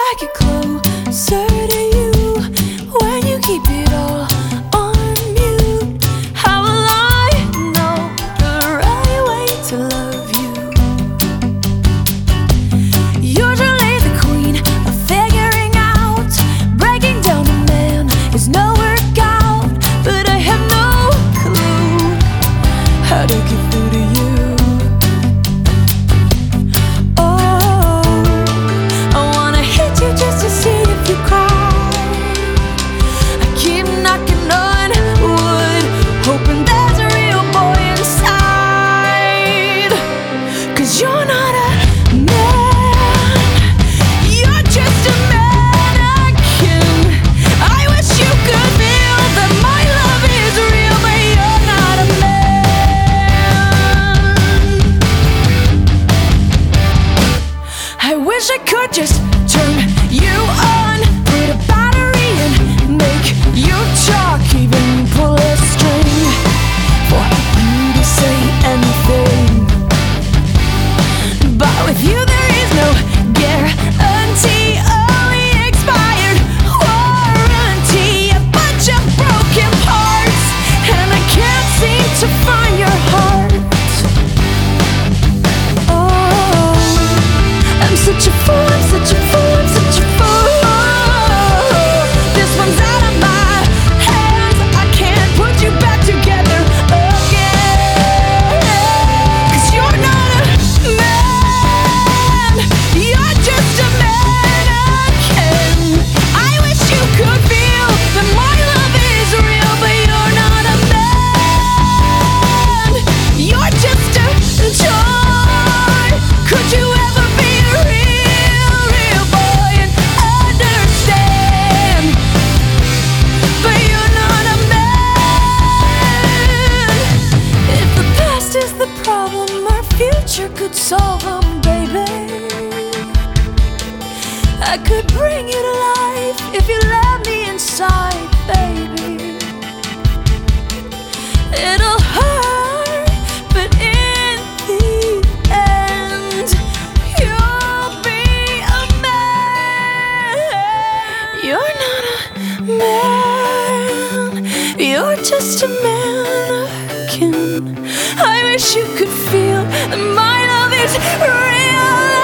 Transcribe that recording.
I get closer to you when you keep it all on mute? How will I know the right way to love you? Usually the queen of figuring out, breaking down a man is no workout, but I have no clue how to get through to you. Just to see if you cry. I keep knocking on wood, hoping there's a real boy inside. 'Cause you're not a man, you're just a mannequin. I wish you could feel that my love is real, but you're not a man. I wish I could just turn you on, put a battery in, make you talk, even pull a string for you to say anything. But with you there is no guarantee, only expired warranty. A bunch of broken parts, and I can't seem to find your heart. Oh, I'm such a fool, I'm such a fool, I'm such a fool. This one's out of my hands, I can't put you back together again. 'Cause you're not a man, you're just a mannequin. I wish you could feel that my love is real, but you're not a man. You're just a toy. Could you ever be a real boy and understand? But you're not a man. If the past is the problem, our future could solve them, baby. I could bring you to life if you let me inside, baby. It'll hurt, but in the end, you'll be a man. You're not a man, you're just a mannequin. I wish you could feel that my love is real.